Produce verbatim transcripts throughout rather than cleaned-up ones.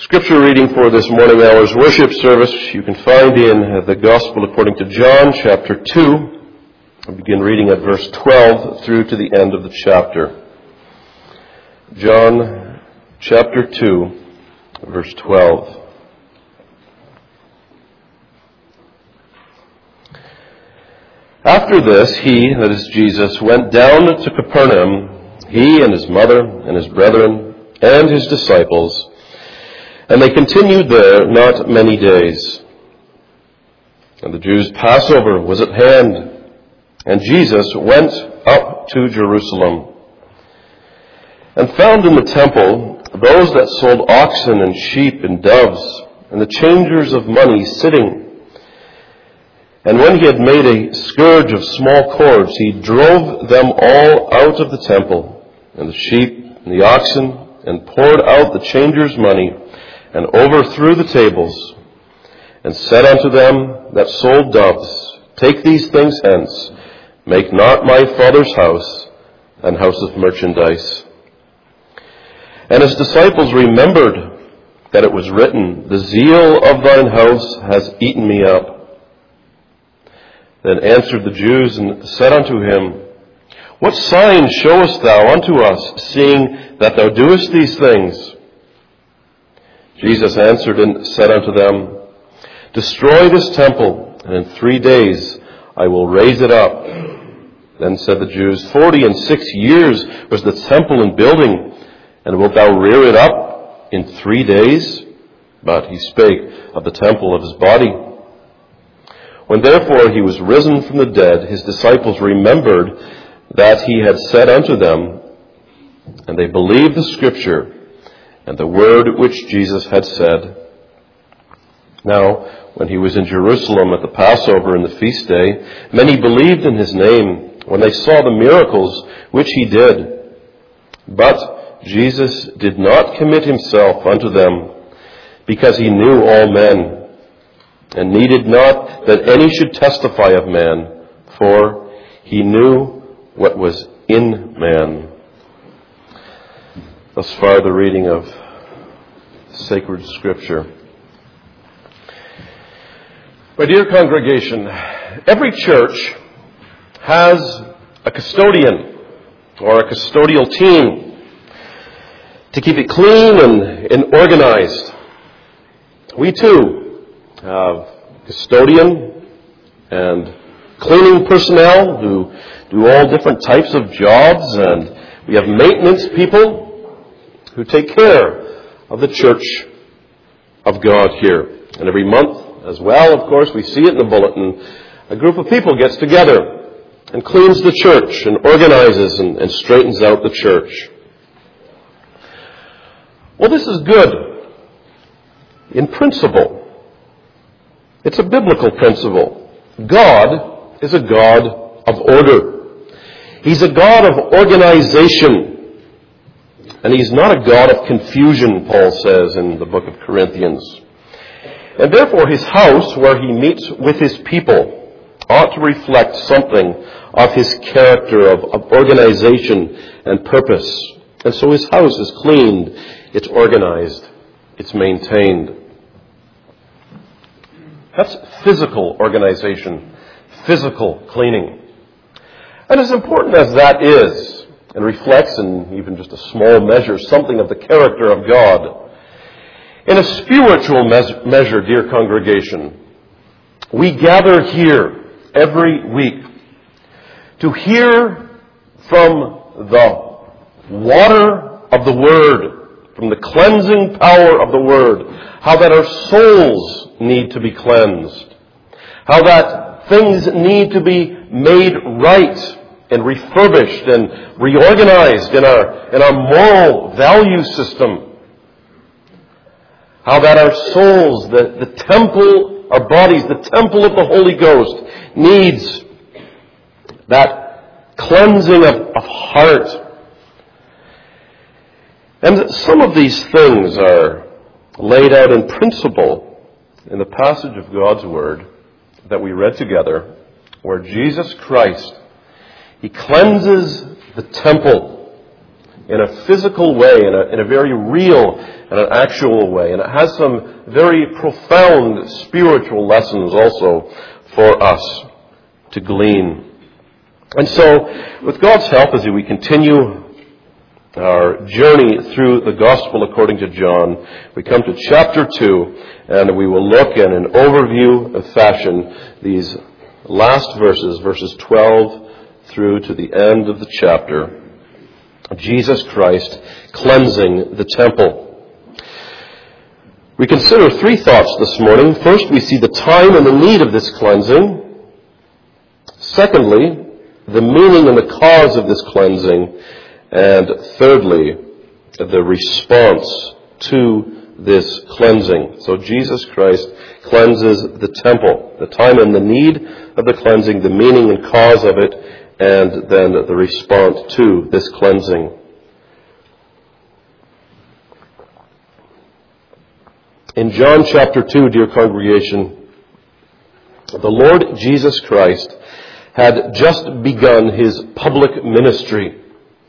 Scripture reading for this morning hour's worship service you can find in the Gospel according to John, chapter two. I'll begin reading at verse twelve through to the end of the chapter. John, chapter two, verse twelve. After this, he, that is Jesus, went down to Capernaum, he and his mother and his brethren and his disciples, and they continued there not many days. And the Jews' Passover was at hand, and Jesus went up to Jerusalem, and found in the temple those that sold oxen and sheep and doves, and the changers of money sitting. And when he had made a scourge of small cords, he drove them all out of the temple, and the sheep and the oxen, and poured out the changers' money, and overthrew the tables, and said unto them that sold doves, Take these things hence, make not my Father's house an house of merchandise. And his disciples remembered that it was written, The zeal of thine house has eaten me up. Then answered the Jews and said unto him, What sign showest thou unto us, seeing that thou doest these things? Jesus answered and said unto them, Destroy this temple, and in three days I will raise it up. Then said the Jews, Forty and six years was the temple in building, and wilt thou rear it up in three days? But he spake of the temple of his body. When therefore he was risen from the dead, his disciples remembered that he had said unto them, and they believed the scripture and the word which Jesus had said. Now, when he was in Jerusalem at the Passover and the feast day, many believed in his name when they saw the miracles which he did. But Jesus did not commit himself unto them, because he knew all men, and needed not that any should testify of man, for he knew what was in man. Thus far, the reading of sacred Scripture. My dear congregation, every church has a custodian or a custodial team to keep it clean and, and organized. We too have custodian and cleaning personnel who do all different types of jobs, and we have maintenance people who take care of the church of God here. And every month as well, of course, we see it in the bulletin, a group of people gets together and cleans the church and organizes and, and straightens out the church. Well, this is good in principle. It's a biblical principle. God is a God of order. He's a God of organization. And he's not a God of confusion, Paul says in the book of Corinthians. And therefore his house, where he meets with his people, ought to reflect something of his character of, of organization and purpose. And so his house is cleaned, it's organized, it's maintained. That's physical organization, physical cleaning. And as important as that is, and reflects in even just a small measure something of the character of God, in a spiritual mes- measure, dear congregation, we gather here every week to hear from the water of the Word, from the cleansing power of the Word, how that our souls need to be cleansed, how that things need to be made right and refurbished and reorganized in our, in our moral value system. How that our souls, the, the temple, our bodies, the temple of the Holy Ghost needs that cleansing of, of heart. And some of these things are laid out in principle in the passage of God's Word that we read together, where Jesus Christ, He cleanses the temple in a physical way, in a, in a very real and an actual way. And it has some very profound spiritual lessons also for us to glean. And so, with God's help, as we continue our journey through the Gospel according to John, we come to chapter two, and we will look in an overview of fashion these last verses, verses twelve through to the end of the chapter. Jesus Christ cleansing the temple. We consider three thoughts this morning. First, we see the time and the need of this cleansing. Secondly, the meaning and the cause of this cleansing. And thirdly, the response to this cleansing. So Jesus Christ cleanses the temple. The time and the need of the cleansing, the meaning and cause of it, and then the response to this cleansing. In John chapter two, dear congregation, the Lord Jesus Christ had just begun his public ministry.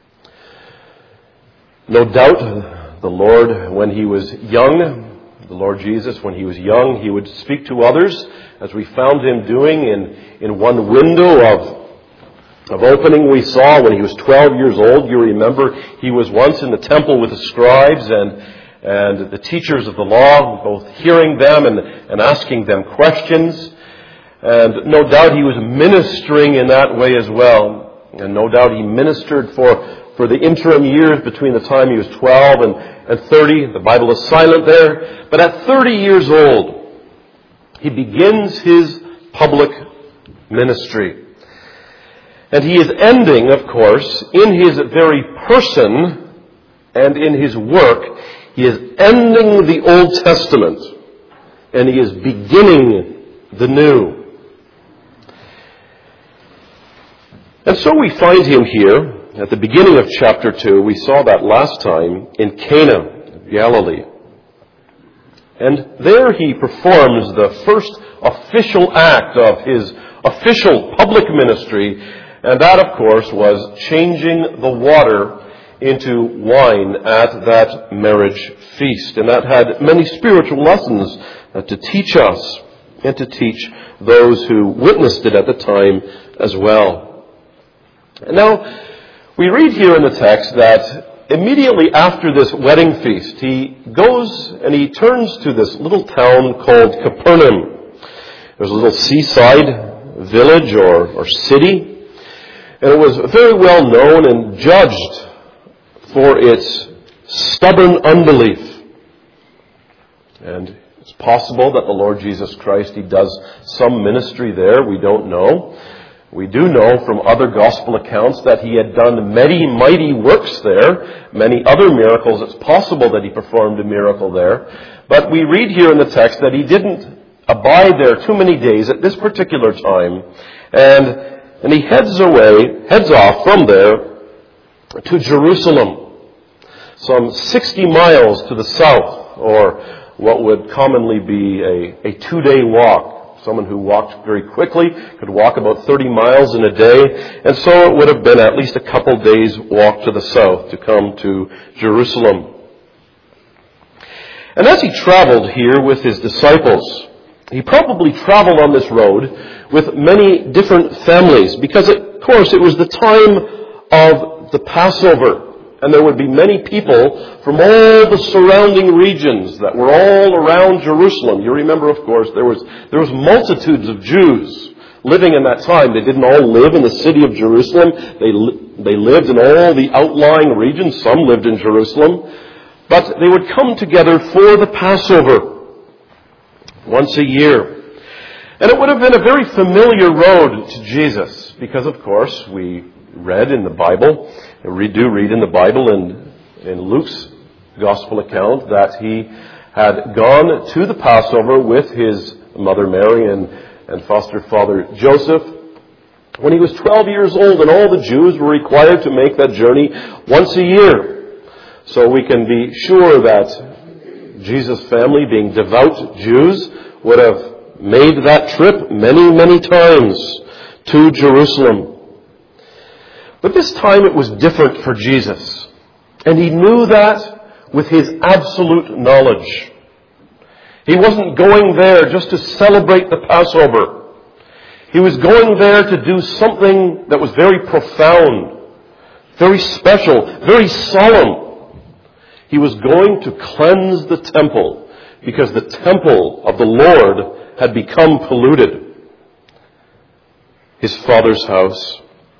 No doubt, the Lord, when he was young, the Lord Jesus, when he was young, he would speak to others, as we found him doing in, in one window of, of opening we saw when he was twelve years old. You remember he was once in the temple with the scribes and and the teachers of the law, both hearing them and, and asking them questions. And no doubt he was ministering in that way as well. And no doubt he ministered for, for the interim years between the time he was twelve and, and thirty. The Bible is silent there. But at thirty years old, he begins his public ministry. And he is ending, of course, in his very person and in his work, he is ending the Old Testament, and he is beginning the New. And so we find him here at the beginning of chapter two. We saw that last time in Cana, Galilee. And there he performs the first official act of his official public ministry, and that, of course, was changing the water into wine at that marriage feast. And that had many spiritual lessons uh, to teach us and to teach those who witnessed it at the time as well. And now, we read here in the text that immediately after this wedding feast, he goes and he turns to this little town called Capernaum. There's a little seaside village or, or city, and it was very well known and judged for its stubborn unbelief. And it's possible that the Lord Jesus Christ, he does some ministry there. We don't know. We do know from other gospel accounts that he had done many mighty works there, many other miracles. It's possible that he performed a miracle there. But we read here in the text that he didn't abide there too many days at this particular time. And, and he heads away, heads off from there to Jerusalem, some sixty miles to the south, or what would commonly be a, a two-day walk. Someone who walked very quickly could walk about thirty miles in a day, and so it would have been at least a couple days' walk to the south to come to Jerusalem. And as he traveled here with his disciples, he probably traveled on this road with many different families, because, of course, it was the time of the Passover. And there would be many people from all the surrounding regions that were all around Jerusalem. You remember, of course, there was there was multitudes of Jews living in that time. They didn't all live in the city of Jerusalem. They they lived in all the outlying regions. Some lived in Jerusalem. But they would come together for the Passover once a year. And it would have been a very familiar road to Jesus, because, of course, we read in the Bible, we do read in the Bible in, in Luke's gospel account that he had gone to the Passover with his mother Mary and, and foster father Joseph when he was twelve years old, and all the Jews were required to make that journey once a year. So we can be sure that Jesus' family, being devout Jews, would have made that trip many, many times to Jerusalem. But this time it was different for Jesus. And he knew that with his absolute knowledge. He wasn't going there just to celebrate the Passover. He was going there to do something that was very profound, very special, very solemn. He was going to cleanse the temple because the temple of the Lord had become polluted. His Father's house.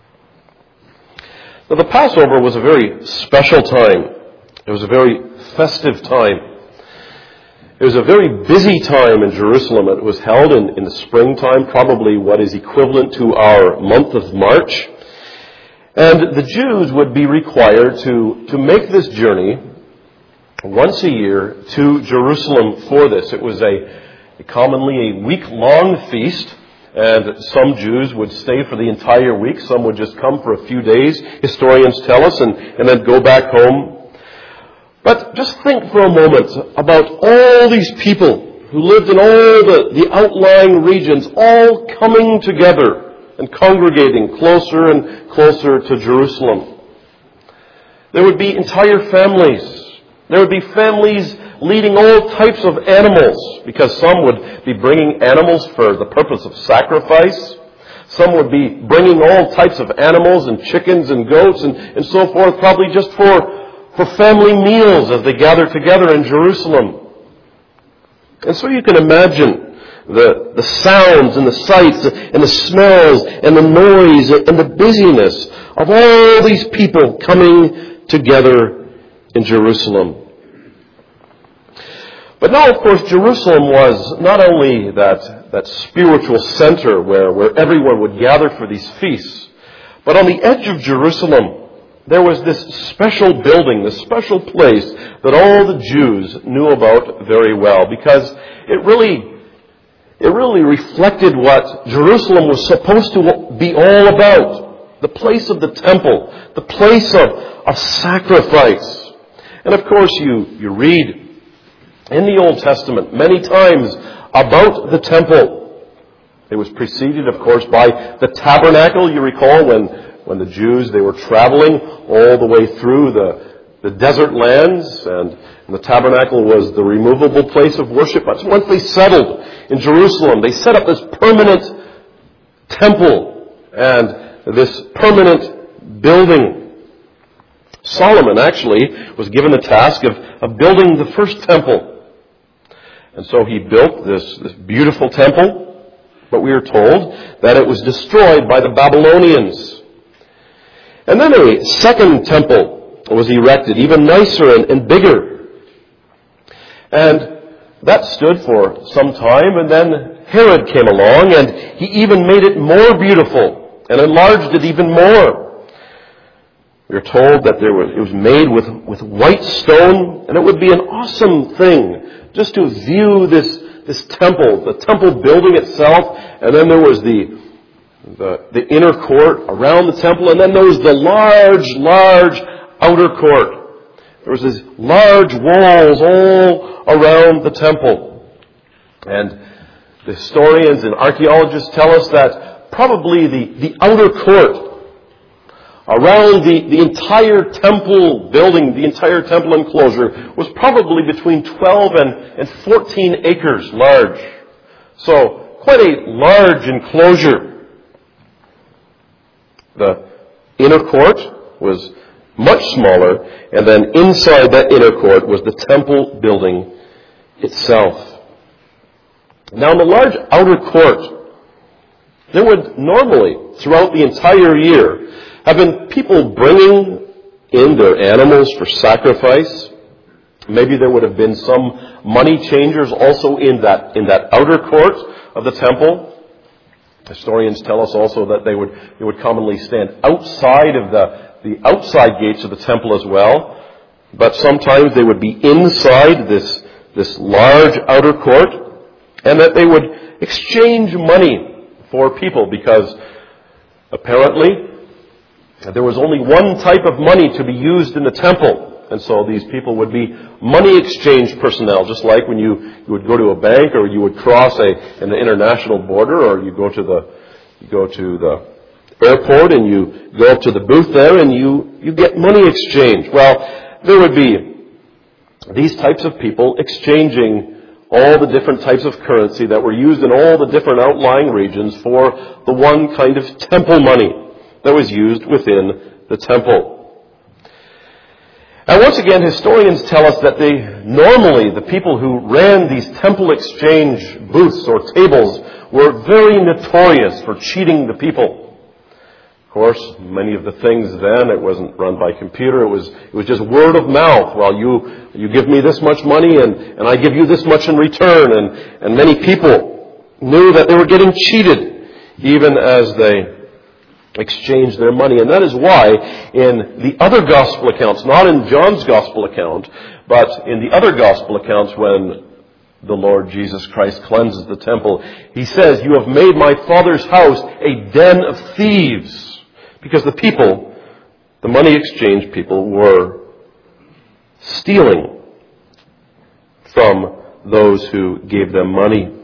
Now, the Passover was a very special time. It was a very festive time. It was a very busy time in Jerusalem. It was held in, in the springtime, probably what is equivalent to our month of March. And the Jews would be required to, to make this journey once a year to Jerusalem for this. It was a, a commonly a week-long feast. And some Jews would stay for the entire week. Some would just come for a few days, historians tell us, and, and then go back home. But just think for a moment about all these people who lived in all the, the outlying regions, all coming together and congregating closer and closer to Jerusalem. There would be entire families. There would be families leading all types of animals, because some would be bringing animals for the purpose of sacrifice. Some would be bringing all types of animals and chickens and goats and, and so forth, probably just for, for family meals as they gather together in Jerusalem. And so you can imagine the, the sounds and the sights and the smells and the noise and the busyness of all these people coming together in Jerusalem. But now, of course, Jerusalem was not only that, that spiritual center where, where everyone would gather for these feasts, but on the edge of Jerusalem, there was this special building, this special place that all the Jews knew about very well, because it really, it really reflected what Jerusalem was supposed to be all about. The place of the temple, the place of, of sacrifice. And of course, you, you read in the Old Testament many times about the temple. It was preceded, of course, by the tabernacle. You recall when, when the Jews, they were traveling all the way through the, the desert lands, and, and the tabernacle was the removable place of worship. But once they settled in Jerusalem, they set up this permanent temple and this permanent building. Solomon actually was given the task of, of building the first temple. And so he built this, this beautiful temple, but we are told that it was destroyed by the Babylonians. And then a second temple was erected, even nicer and, and bigger. And that stood for some time, and then Herod came along, and he even made it more beautiful and enlarged it even more. We are told that there was, it was made with, with white stone, and it would be an awesome thing just to view this, this temple, the temple building itself, and then there was the, the, the inner court around the temple, and then there was the large, large outer court. There was these large walls all around the temple. And the historians and archaeologists tell us that probably the, the outer court around the, the entire temple building, the entire temple enclosure, was probably between twelve and, and fourteen acres large. So, quite a large enclosure. The inner court was much smaller, and then inside that inner court was the temple building itself. Now, in the large outer court, there would normally, throughout the entire year, have been people bringing in their animals for sacrifice. Maybe there would have been some money changers also in that in that outer court of the temple. Historians tell us also that they would they would commonly stand outside of the, the outside gates of the temple as well. But sometimes they would be inside this this large outer court, and that they would exchange money for people, because apparently there was only one type of money to be used in the temple. And so these people would be money exchange personnel, just like when you, you would go to a bank, or you would cross a, an international border, or you go to the, you go to the airport and you go up to the booth there and you, you get money exchange. Well, there would be these types of people exchanging all the different types of currency that were used in all the different outlying regions for the one kind of temple money that was used within the temple. And once again, historians tell us that they normally, the people who ran these temple exchange booths or tables were very notorious for cheating the people. Of course, many of the things then, it wasn't run by computer, it was it was just word of mouth. Well, you you give me this much money and, and I give you this much in return. And, and many people knew that they were getting cheated even as they exchange their money. And that is why in the other gospel accounts, not in John's gospel account, but in the other gospel accounts when the Lord Jesus Christ cleanses the temple, he says, "You have made my Father's house a den of thieves." Because the people, the money exchange people, were stealing from those who gave them money.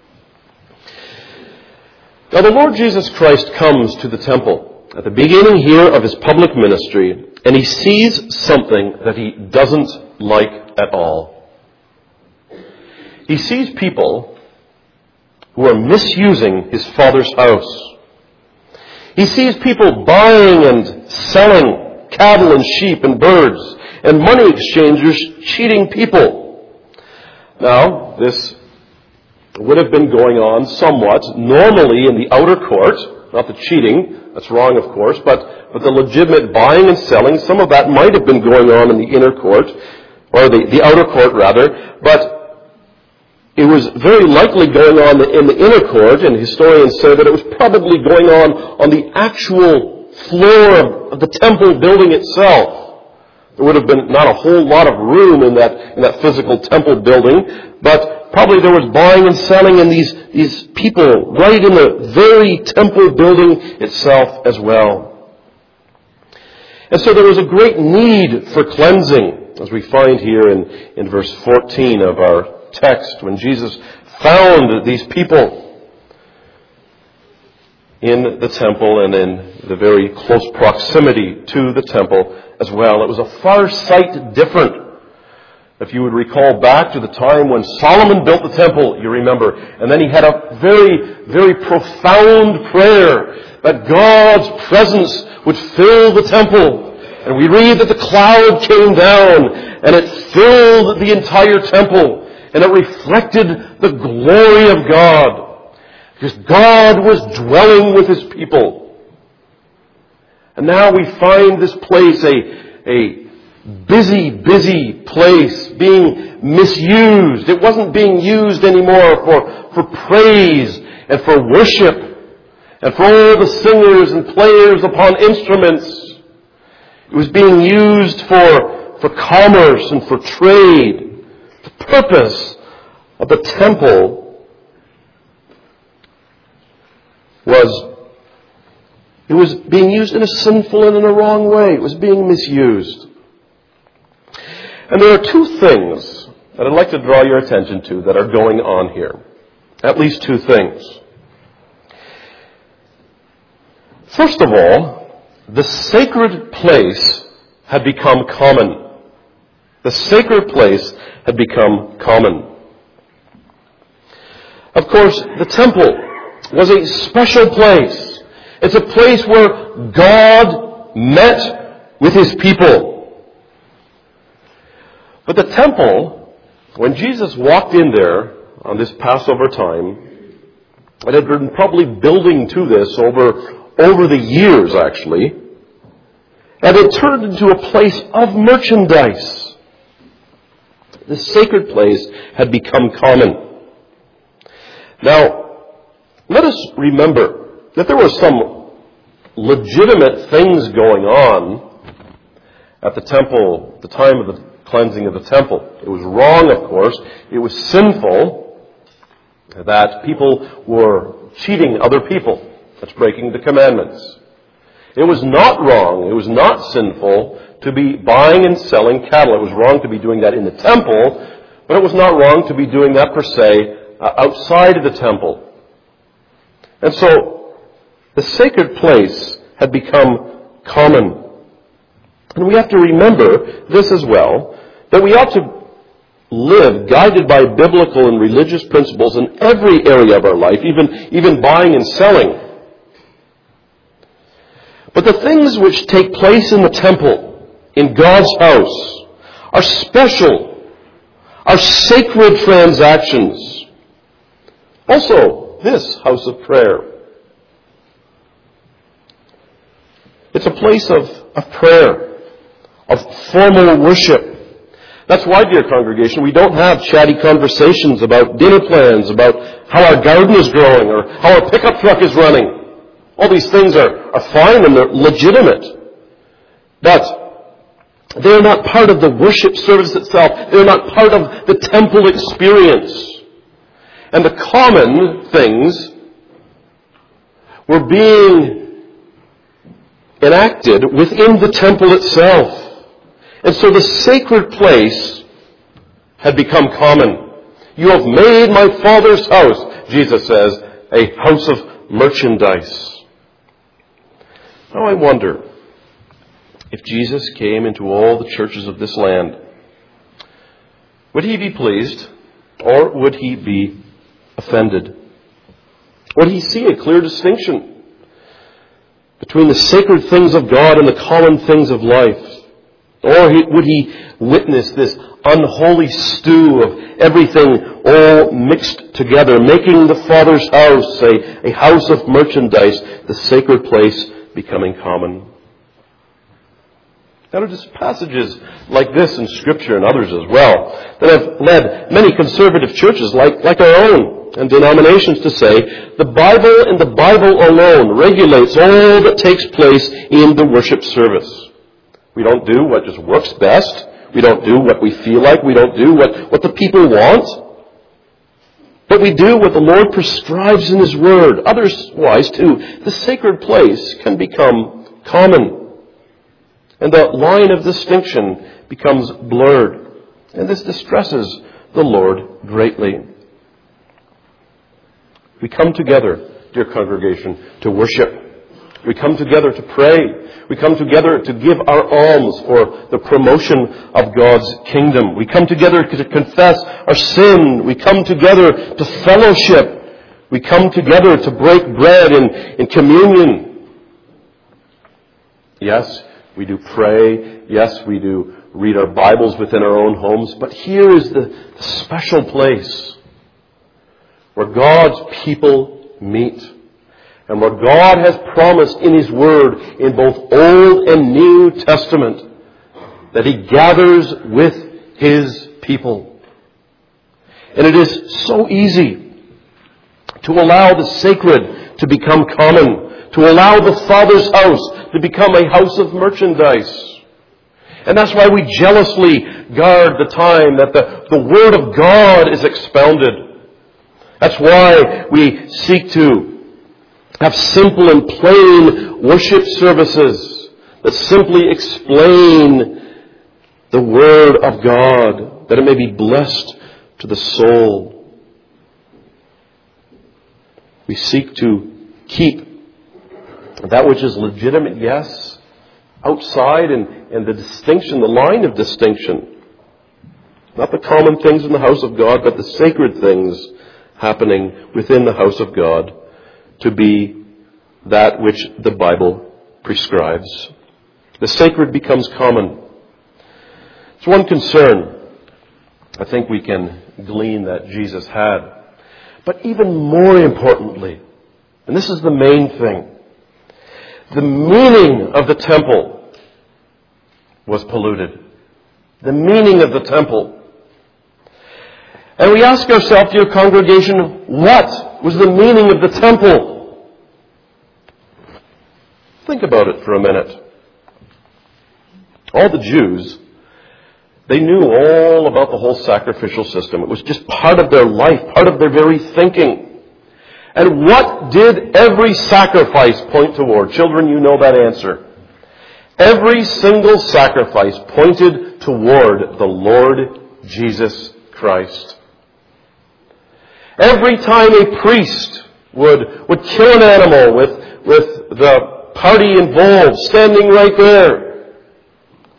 Now, the Lord Jesus Christ comes to the temple at the beginning here of his public ministry, and he sees something that he doesn't like at all. He sees people who are misusing his Father's house. He sees people buying and selling cattle and sheep and birds, and money exchangers cheating people. Now, this would have been going on somewhat normally in the outer court, not the cheating, that's wrong of course, but, but the legitimate buying and selling, some of that might have been going on in the inner court, or the, the outer court rather, but it was very likely going on in the inner court, and historians say that it was probably going on on the actual floor of the temple building itself. There would have been not a whole lot of room in that, in that physical temple building, but probably there was buying and selling in these, these people right in the very temple building itself as well. And so there was a great need for cleansing, as we find here in, in verse fourteen of our text, when Jesus found these people in the temple and in the very close proximity to the temple as well. It was a far sight different. If you would recall back to the time when Solomon built the temple, you remember, and then he had a very, very profound prayer that God's presence would fill the temple. And we read that the cloud came down and it filled the entire temple. And it reflected the glory of God. Because God was dwelling with his people. And now we find this place a, a busy, busy place being misused. It wasn't being used anymore for, for praise and for worship and for all the singers and players upon instruments. It was being used for, for commerce and for trade. The purpose of the temple was, it was being used in a sinful and in a wrong way. It was being misused. And there are two things that I'd like to draw your attention to that are going on here. At least two things. First of all, the sacred place had become common. The sacred place had become common. Of course, the temple was a special place. It's a place where God met with his people. But the temple, when Jesus walked in there on this Passover time, and had been probably building to this over, over the years actually, and it turned into a place of merchandise. The sacred place had become common. Now, let us remember that there were some legitimate things going on at the temple, at the time of the cleansing of the temple. It was wrong, of course. It was sinful that people were cheating other people. That's breaking the commandments. It was not wrong, it was not sinful to be buying and selling cattle. It was wrong to be doing that in the temple, but it was not wrong to be doing that per se uh, outside of the temple. And so the sacred place had become common. And we have to remember this as well, that we ought to live guided by biblical and religious principles in every area of our life, even, even buying and selling. But the things which take place in the temple, in God's house, are special, are sacred transactions. Also, this house of prayer. It's a place of, of prayer, of formal worship. That's why, dear congregation, we don't have chatty conversations about dinner plans, about how our garden is growing, or how our pickup truck is running. All these things are, are fine and they're legitimate. But they're not part of the worship service itself. They're not part of the temple experience. And the common things were being enacted within the temple itself. And so the sacred place had become common. You have made my Father's house, Jesus says, a house of merchandise. Now I wonder if Jesus came into all the churches of this land, would he be pleased or would he be offended? Would he see a clear distinction between the sacred things of God and the common things of life? Or would he witness this unholy stew of everything all mixed together, making the Father's house a, a house of merchandise, the sacred place becoming common? Now, it is passages like this in Scripture and others as well that have led many conservative churches like, like our own and denominations to say the Bible and the Bible alone regulates all that takes place in the worship service. We don't do what just works best. We don't do what we feel like. We don't do what, what the people want. But we do what the Lord prescribes in His Word. Otherwise, too, the sacred place can become common. And the line of distinction becomes blurred. And this distresses the Lord greatly. We come together, dear congregation, to worship. We come together to pray. We come together to give our alms for the promotion of God's kingdom. We come together to confess our sin. We come together to fellowship. We come together to break bread in, in communion. Yes, we do pray. Yes, we do read our Bibles within our own homes. But here is the, the special place where God's people meet. And what God has promised in His Word in both Old and New Testament, that He gathers with His people. And it is so easy to allow the sacred to become common, to allow the Father's house to become a house of merchandise. And that's why we jealously guard the time that the, the Word of God is expounded. That's why we seek to have simple and plain worship services that simply explain the Word of God, that it may be blessed to the soul. We seek to keep that which is legitimate, yes, outside and, and the distinction, the line of distinction. Not the common things in the house of God, but the sacred things happening within the house of God, to be that which the Bible prescribes. The sacred becomes common. It's one concern I think we can glean that Jesus had. But even more importantly, and this is the main thing, the meaning of the temple was polluted. The meaning of the temple. And we ask ourselves, dear congregation, what was the meaning of the temple? Think about it for a minute. All the Jews, they knew all about the whole sacrificial system. It was just part of their life, part of their very thinking. And what did every sacrifice point toward? Children, you know that answer. Every single sacrifice pointed toward the Lord Jesus Christ. Every time a priest would, would kill an animal with, with the party involved standing right there,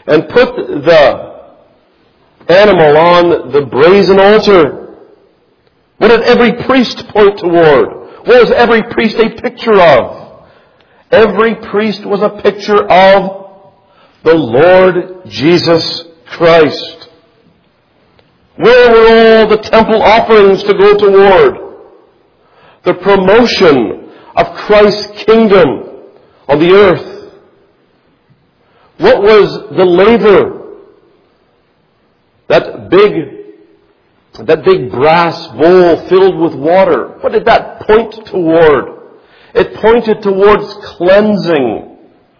and put the animal on the brazen altar. What did every priest point toward? What was every priest a picture of? Every priest was a picture of the Lord Jesus Christ. Where were all the temple offerings to go toward? The promotion of Christ's kingdom on the earth. What was the laver? That big, that big brass bowl filled with water. What did that point toward? It pointed towards cleansing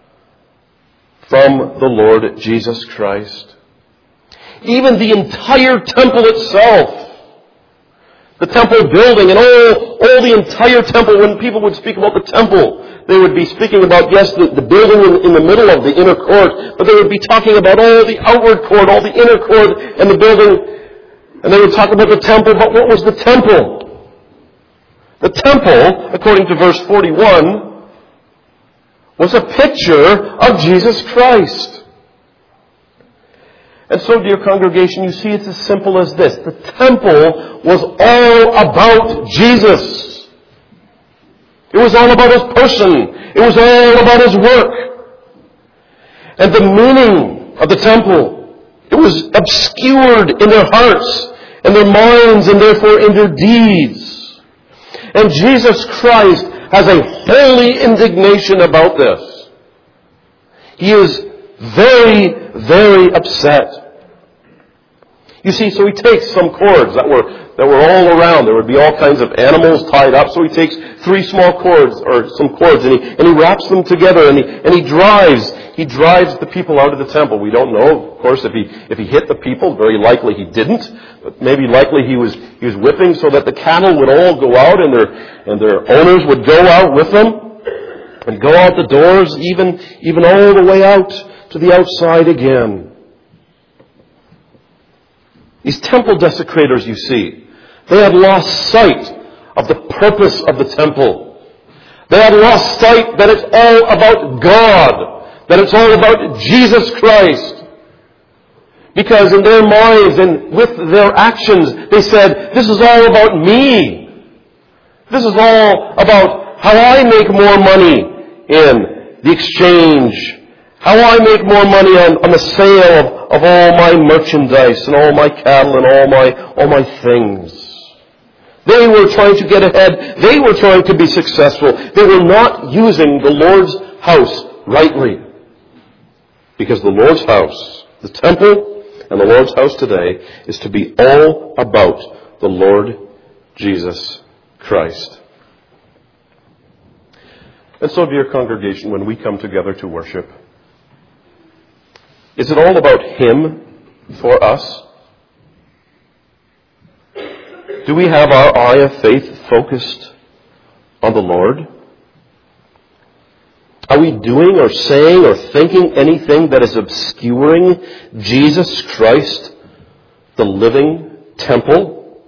from the Lord Jesus Christ. Even the entire temple itself, the temple building and all, all the entire temple, when people would speak about the temple, they would be speaking about, yes, the, the building in, in the middle of the inner court, but they would be talking about all the outward court, all the inner court and the building, and they would talk about the temple, but what was the temple? The temple, according to verse forty-one, was a picture of Jesus Christ. And so, dear congregation, you see it's as simple as this. The temple was all about Jesus. It was all about His person. It was all about His work. And the meaning of the temple, it was obscured in their hearts and their minds and therefore in their deeds. And Jesus Christ has a holy indignation about this. He is very, very upset. You see, so he takes some cords that were that were all around. There would be all kinds of animals tied up. So he takes three small cords, or some cords, and he and he wraps them together, and he and he drives he drives the people out of the temple. We don't know, of course, if he if he hit the people. Very likely he didn't, but maybe likely he was he was whipping so that the cattle would all go out, and their and their owners would go out with them, and go out the doors, even even all the way out to the outside again. These temple desecrators, you see, they had lost sight of the purpose of the temple. They had lost sight that it's all about God, that it's all about Jesus Christ. Because in their minds and with their actions, they said, this is all about me. This is all about how I make more money in the exchange, how I make more money on, on the sale of, of all my merchandise and all my cattle and all my all my things. They were trying to get ahead. They were trying to be successful. They were not using the Lord's house rightly. Because the Lord's house, the temple and the Lord's house today, is to be all about the Lord Jesus Christ. And so, dear congregation, when we come together to worship, is it all about Him for us? Do we have our eye of faith focused on the Lord? Are we doing or saying or thinking anything that is obscuring Jesus Christ, the living temple?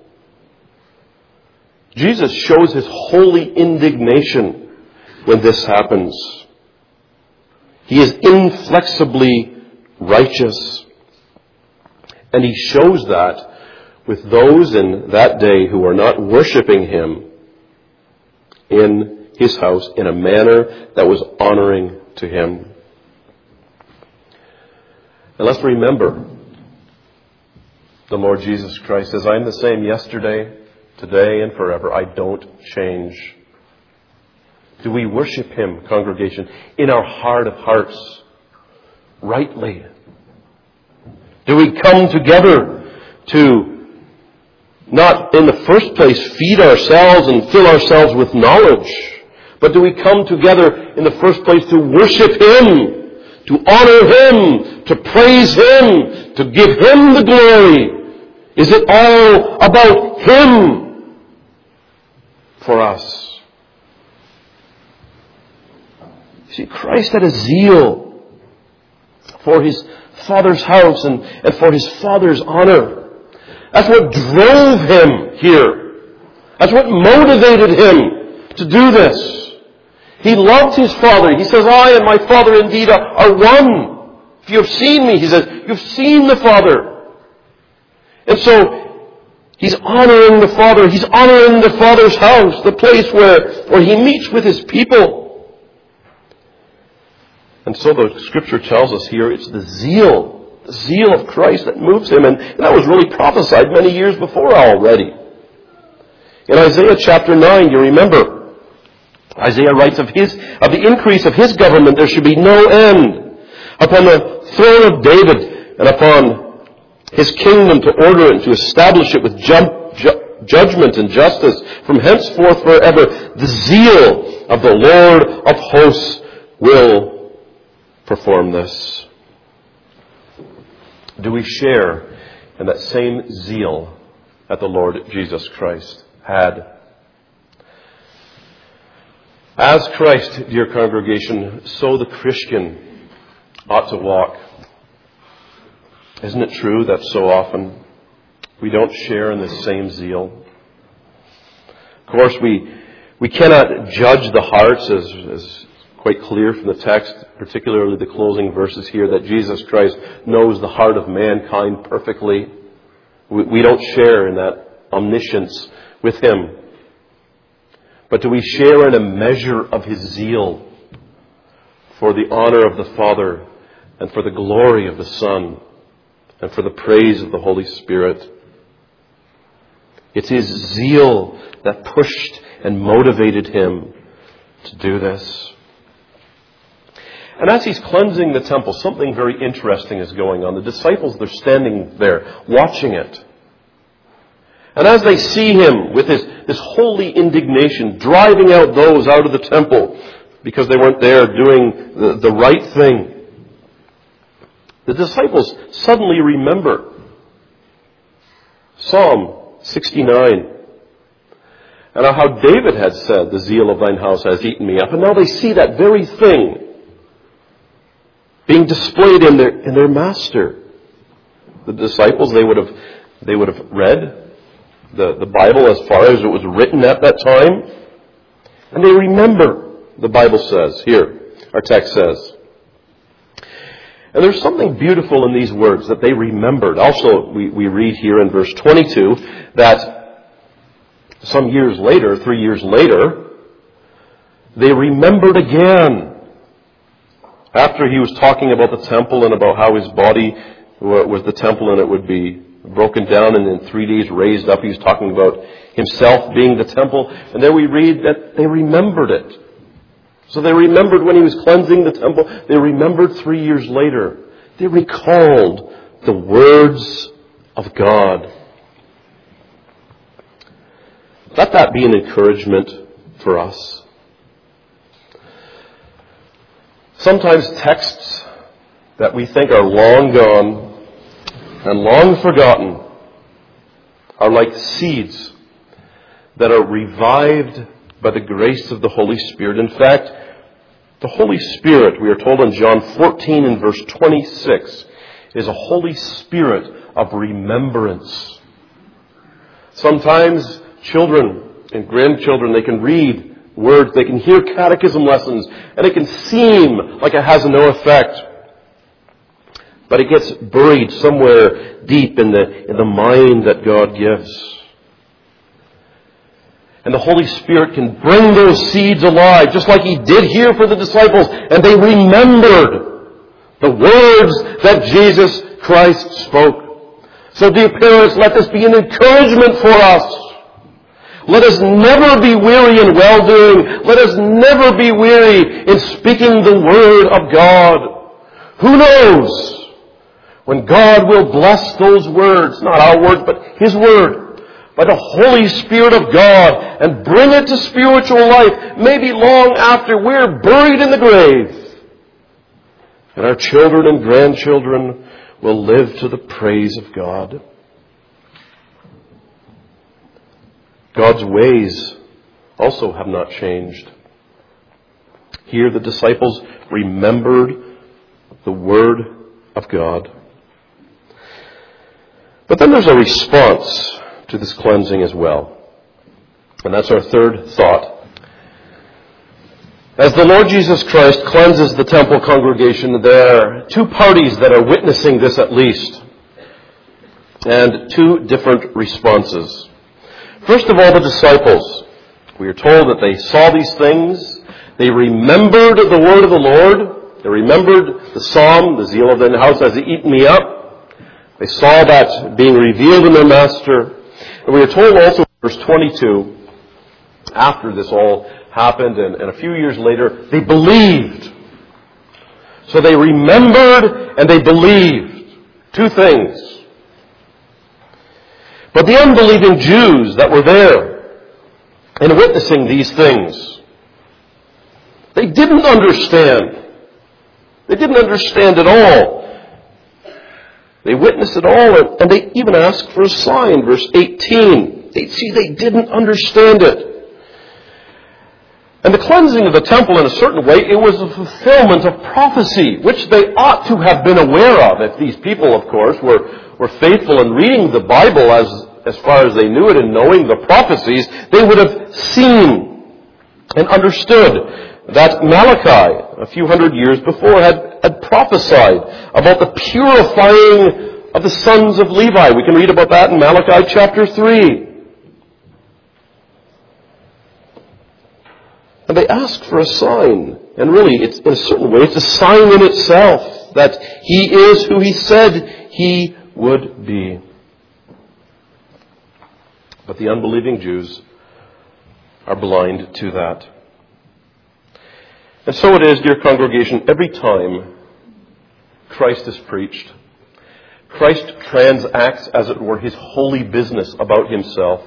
Jesus shows His holy indignation when this happens. He is inflexibly righteous. And He shows that with those in that day who are not worshiping Him in His house in a manner that was honoring to Him. And let's remember, the Lord Jesus Christ says, I am the same yesterday, today, and forever. I don't change. Do we worship Him, congregation, in our heart of hearts, rightly? Do we come together to not, in the first place, feed ourselves and fill ourselves with knowledge, but do we come together in the first place to worship Him, to honor Him, to praise Him, to give Him the glory? Is it all about Him for us? See, Christ had a zeal for His Father's house and, and for His Father's honor. That's what drove Him here. That's what motivated Him to do this. He loved His Father. He says, I and my Father indeed are, are one. If you have seen me, he says, you've seen the Father. And so, he's honoring the Father. He's honoring the Father's house, the place where, where he meets with his people. And so the Scripture tells us here, it's the zeal, the zeal of Christ that moves him. And, and that was really prophesied many years before already. In Isaiah chapter nine, you remember, Isaiah writes of his, of the increase of his government, there should be no end. Upon the throne of David and upon his kingdom to order it and to establish it with ju- ju- judgment and justice from henceforth forever. The zeal of the Lord of hosts will perform this. Do we share in that same zeal that the Lord Jesus Christ had? As Christ, dear congregation, so the Christian ought to walk. Isn't it true that so often we don't share in this same zeal? Of course, we we cannot judge the hearts, as is quite clear from the text, particularly the closing verses here, that Jesus Christ knows the heart of mankind perfectly. We, we don't share in that omniscience with him. But do we share in a measure of his zeal for the honor of the Father and for the glory of the Son and for the praise of the Holy Spirit? It's his zeal that pushed and motivated him to do this. And as he's cleansing the temple, something very interesting is going on. The disciples, they're standing there watching it. And as they see him with his, this holy indignation, driving out those out of the temple because they weren't there doing the, the right thing, the disciples suddenly remember Psalm sixty-nine. And how David had said, the zeal of thine house has eaten me up. And now they see that very thing being displayed in their, in their master. The disciples, they would have, they would have read The, the Bible as far as it was written at that time. And they remember, the Bible says, here, our text says. And there's something beautiful in these words that they remembered. Also, we, we read here in verse twenty-two that some years later, three years later, they remembered again. After he was talking about the temple and about how his body was the temple and it would be broken down and in three days raised up. He was talking about himself being the temple. And there we read that they remembered it. So they remembered when he was cleansing the temple. They remembered three years later. They recalled the words of God. Let that be an encouragement for us. Sometimes texts that we think are long gone and long forgotten are like seeds that are revived by the grace of the Holy Spirit. In fact, the Holy Spirit, we are told in John fourteen and verse twenty-six, is a Holy Spirit of remembrance. Sometimes children and grandchildren, they can read words, they can hear catechism lessons, and it can seem like it has no effect. But it gets buried somewhere deep in the, in the mind that God gives. And the Holy Spirit can bring those seeds alive, just like he did here for the disciples. And they remembered the words that Jesus Christ spoke. So dear parents, let this be an encouragement for us. Let us never be weary in well-doing. Let us never be weary in speaking the word of God. Who knows when God will bless those words, not our words, but his word, by the Holy Spirit of God, and bring it to spiritual life, maybe long after we're buried in the grave. And our children and grandchildren will live to the praise of God. God's ways also have not changed. Here the disciples remembered the word of God. But then there's a response to this cleansing as well. And that's our third thought. As the Lord Jesus Christ cleanses the temple congregation, there are two parties that are witnessing this at least, and two different responses. First of all, the disciples. We are told that they saw these things. They remembered the word of the Lord. They remembered the psalm, the zeal of the house has eaten me up. They saw that being revealed in their master. And we are told also in verse twenty-two, after this all happened and, and a few years later, they believed. So they remembered and they believed. Two things. But the unbelieving Jews that were there and witnessing these things, they didn't understand. They didn't understand at all. They witnessed it all, and they even asked for a sign. Verse eighteen. They see they didn't understand it. And the cleansing of the temple, in a certain way, it was a fulfillment of prophecy, which they ought to have been aware of. If these people, of course, were, were faithful in reading the Bible as, as far as they knew it and knowing the prophecies, they would have seen and understood that Malachi, a few hundred years before, had, had prophesied about the purifying of the sons of Levi. We can read about that in Malachi chapter three. And they ask for a sign. And really, it's, in a certain way, it's a sign in itself that He is who He said He would be. But the unbelieving Jews are blind to that. And so it is, dear congregation, every time Christ is preached, Christ transacts, as it were, His holy business about Himself.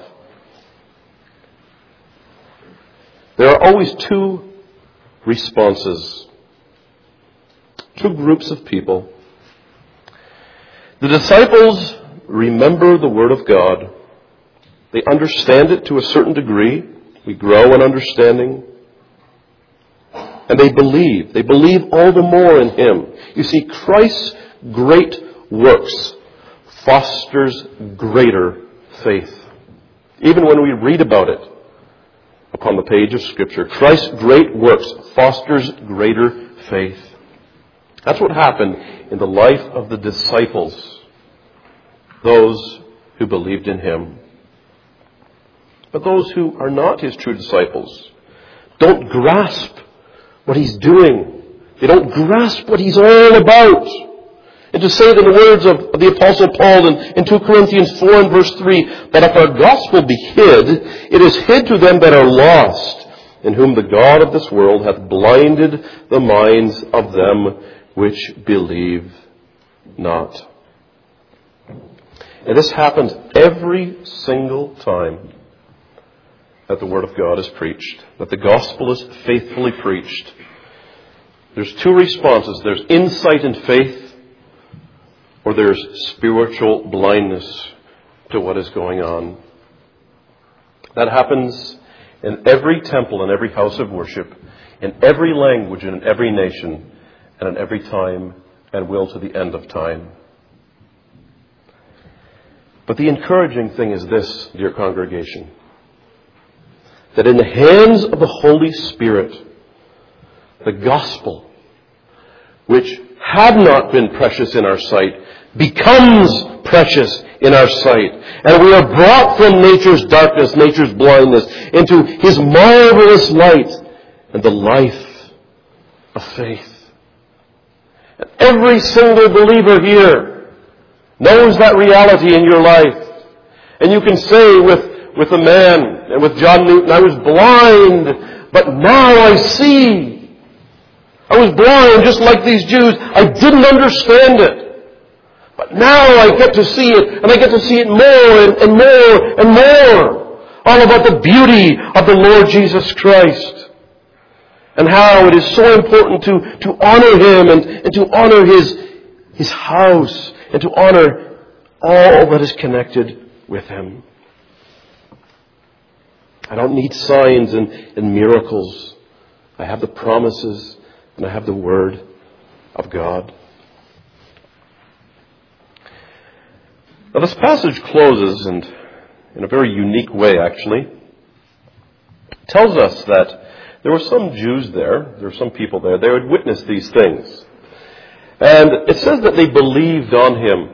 There are always two responses, two groups of people. The disciples remember the Word of God. They understand it to a certain degree. We grow in understanding. And they believe. They believe all the more in Him. You see, Christ's great works fosters greater faith. Even when we read about it upon the page of Scripture, Christ's great works fosters greater faith. That's what happened in the life of the disciples, those who believed in Him. But those who are not His true disciples don't grasp what He's doing. They don't grasp what He's all about. And to say it in the words of the Apostle Paul in, in two Corinthians four and verse three, that if our gospel be hid, it is hid to them that are lost, in whom the God of this world hath blinded the minds of them which believe not. And this happens every single time that the Word of God is preached, that the gospel is faithfully preached. There's two responses. There's insight and faith, or there's spiritual blindness to what is going on. That happens in every temple, in every house of worship, in every language, and in every nation, and in every time, and will to the end of time. But the encouraging thing is this, dear congregation, that in the hands of the Holy Spirit, the gospel, which had not been precious in our sight, becomes precious in our sight. And we are brought from nature's darkness, nature's blindness, into His marvelous light and the life of faith. And every single believer here knows that reality in your life. And you can say with With a man and with John Newton, I was blind, but now I see. I was blind just like these Jews. I didn't understand it. But now I get to see it, and I get to see it more and, and more and more. All about the beauty of the Lord Jesus Christ. And how it is so important to, to honor Him and, and to honor His, His house and to honor all that is connected with Him. I don't need signs and, and miracles. I have the promises and I have the Word of God. Now this passage closes, and in a very unique way actually, tells us that there were some Jews there, there were some people there, they would witness these things. And it says that they believed on him.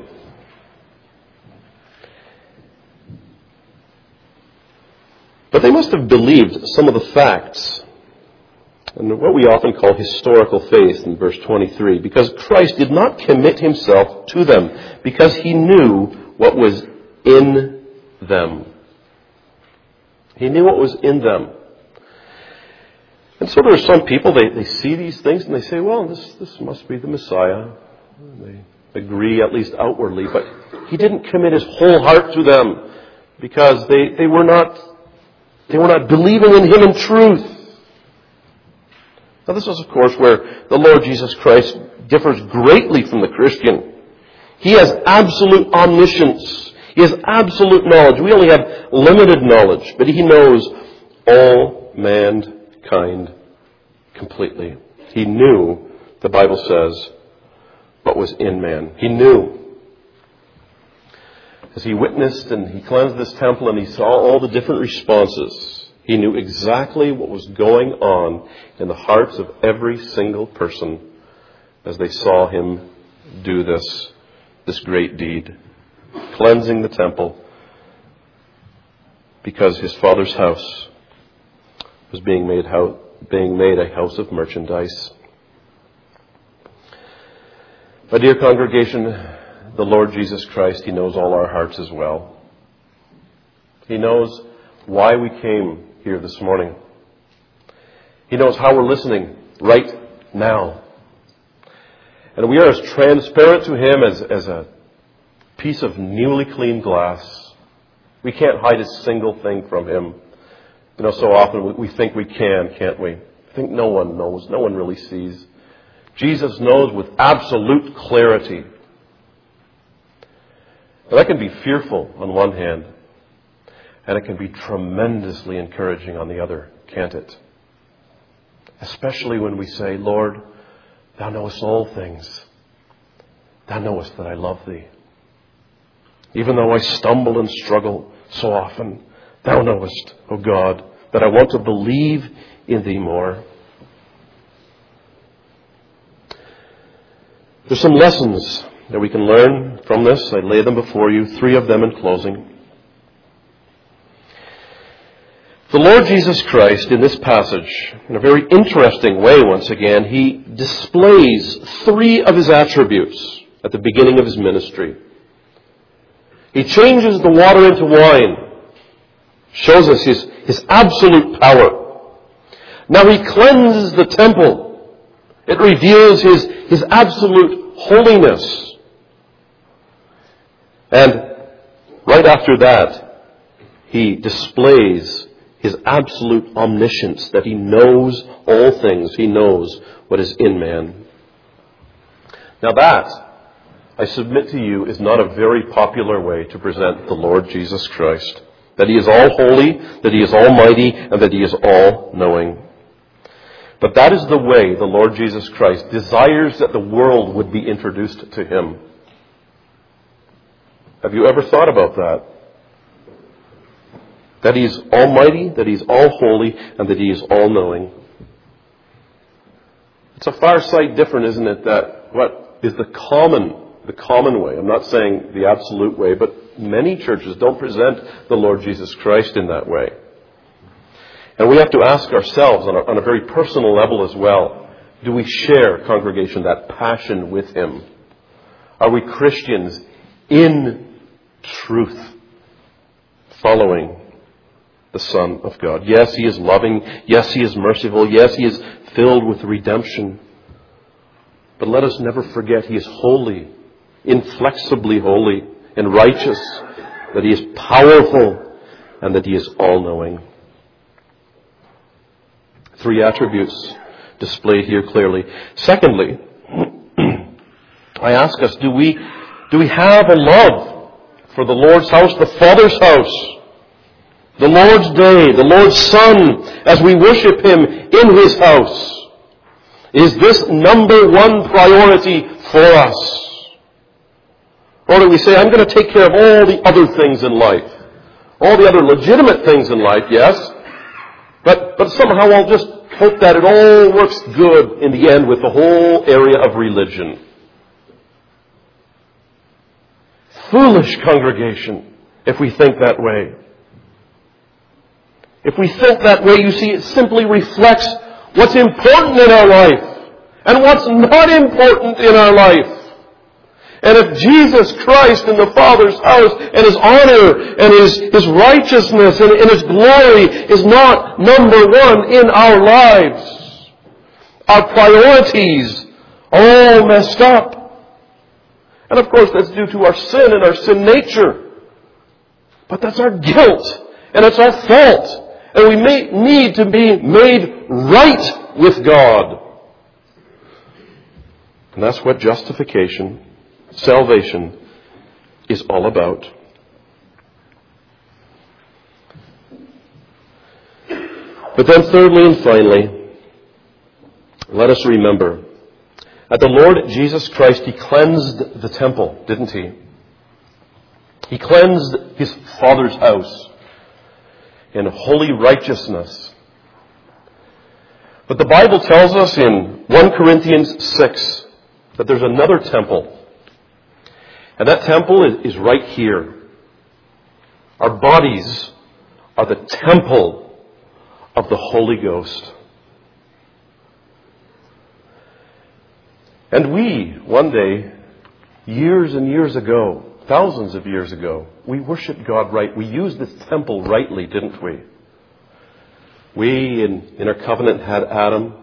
But they must have believed some of the facts, and what we often call historical faith in verse twenty-three, because Christ did not commit himself to them, because he knew what was in them. He knew what was in them. And so there are some people, they, they see these things and they say, well, this, this must be the Messiah. They agree, at least outwardly, but he didn't commit his whole heart to them because they, they were not they were not believing in him in truth. Now this is, of course, where the Lord Jesus Christ differs greatly from the Christian. He has absolute omniscience. He has absolute knowledge. We only have limited knowledge, but he knows all mankind completely. He knew, the Bible says, what was in man. He knew. As he witnessed and he cleansed this temple and he saw all the different responses, he knew exactly what was going on in the hearts of every single person as they saw him do this, this great deed, cleansing the temple, because his Father's house was being made, house, being made a house of merchandise. My dear congregation, the Lord Jesus Christ, he knows all our hearts as well. He knows why we came here this morning. He knows how we're listening right now. And we are as transparent to him as, as a piece of newly cleaned glass. We can't hide a single thing from him. You know, so often we, we think we can, can't we? I think no one knows. No one really sees. Jesus knows with absolute clarity. And that can be fearful on one hand, and it can be tremendously encouraging on the other, can't it? Especially when we say, Lord, thou knowest all things. Thou knowest that I love thee. Even though I stumble and struggle so often, thou knowest, O God, that I want to believe in thee more. There's some lessons that we can learn from this. I lay them before you, three of them in closing. The Lord Jesus Christ, in this passage, in a very interesting way, once again, he displays three of his attributes at the beginning of his ministry. He changes the water into wine, shows us his, his absolute power. Now he cleanses the temple. It reveals his, his absolute holiness. And right after that, he displays his absolute omniscience, that he knows all things. He knows what is in man. Now that, I submit to you, is not a very popular way to present the Lord Jesus Christ. That he is all holy, that he is almighty, and that he is all-knowing. But that is the way the Lord Jesus Christ desires that the world would be introduced to him. Have you ever thought about that? That he is almighty, that he is all holy, and that he is all-knowing. It's a far sight different, isn't it, that what is the common, the common way, I'm not saying the absolute way, but many churches don't present the Lord Jesus Christ in that way. And we have to ask ourselves on a, on a very personal level as well, do we share, congregation, that passion with him? Are we Christians in truth, following the Son of God? Yes, he is loving. Yes, he is merciful. Yes, he is filled with redemption. But let us never forget he is holy, inflexibly holy and righteous, that he is powerful, and that he is all-knowing. Three attributes displayed here clearly. Secondly, I ask us, do we, do we have a love for the Lord's house, the Father's house? The Lord's day, the Lord's Son, as we worship him in his house. Is this number one priority for us? Or do we say, I'm going to take care of all the other things in life. All the other legitimate things in life, yes. But, but somehow I'll just hope that it all works good in the end with the whole area of religion. Foolish congregation, if we think that way. If we think that way, you see, it simply reflects what's important in our life and what's not important in our life. And if Jesus Christ in the Father's house and His honor and His, His righteousness and, and His glory is not number one in our lives, our priorities are all messed up. And of course that's due to our sin and our sin nature. But that's our guilt and it's our fault. And we may need to be made right with God. And that's what justification, salvation, is all about. But then thirdly and finally, let us remember that the Lord Jesus Christ, He cleansed the temple, didn't He? He cleansed His Father's house in holy righteousness. But the Bible tells us in First Corinthians six that there's another temple. And that temple is, is right here. Our bodies are the temple of the Holy Ghost. And we, one day, years and years ago, thousands of years ago, we worshiped God right. We used this temple rightly, didn't we? We, in, in our covenant, had Adam.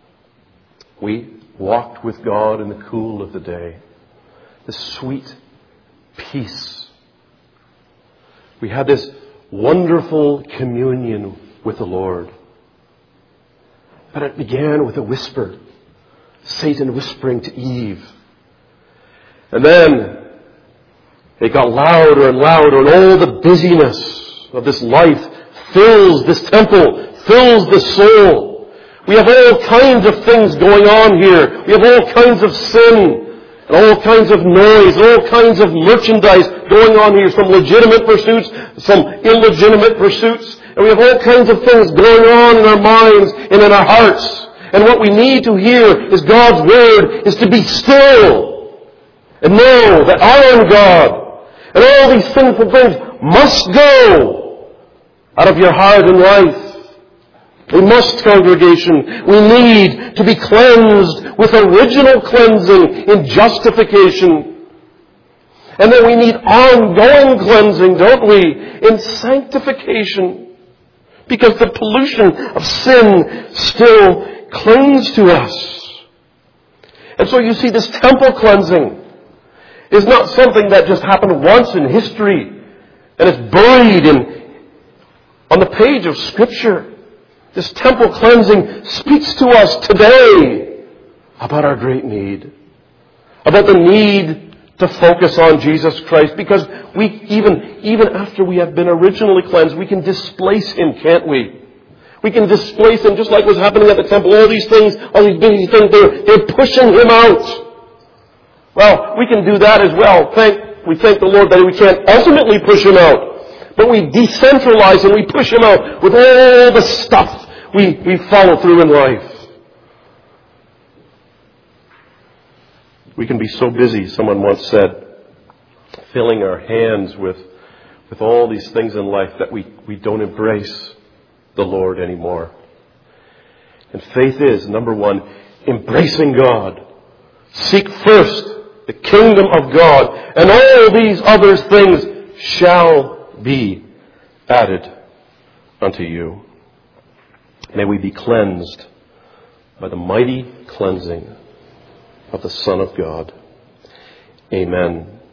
We walked with God in the cool of the day. The sweet peace. We had this wonderful communion with the Lord. But it began with a whisper. Satan whispering to Eve. And then it got louder and louder, and all the busyness of this life fills this temple, fills the soul. We have all kinds of things going on here. We have all kinds of sin, and all kinds of noise, all kinds of merchandise going on here. Some legitimate pursuits, some illegitimate pursuits. And we have all kinds of things going on in our minds and in our hearts. And what we need to hear is God's Word is to be still and know that I am God. And all these sinful things must go out of your heart and life. We must, congregation. We need to be cleansed with original cleansing in justification. And then we need ongoing cleansing, don't we, in sanctification. Because the pollution of sin still clings to us. And so you see, this temple cleansing is not something that just happened once in history and is buried in, on the page of Scripture. This temple cleansing speaks to us today about our great need, about the need to focus on Jesus Christ, because we even, even after we have been originally cleansed, we can displace Him, can't we? We can displace Him just like was happening at the temple. All these things, all these busy things, they're, they're pushing Him out. Well, we can do that as well. Thank, we thank the Lord that we can't ultimately push Him out. But we decentralize and we push Him out with all the stuff we, we follow through in life. We can be so busy, someone once said, filling our hands with, with all these things in life that we, we don't embrace the Lord anymore. And faith is, number one, embracing God. Seek first the kingdom of God, and all these other things shall be added unto you. May we be cleansed by the mighty cleansing of the Son of God. Amen.